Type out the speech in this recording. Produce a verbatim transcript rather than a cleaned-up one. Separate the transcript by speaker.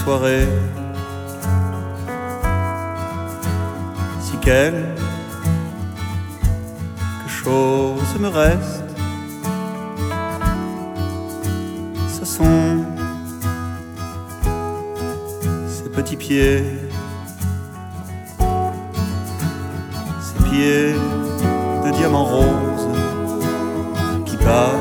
Speaker 1: soirée. Si quelque chose me reste, ce sont ces petits pieds, ces pieds de diamant rose qui passent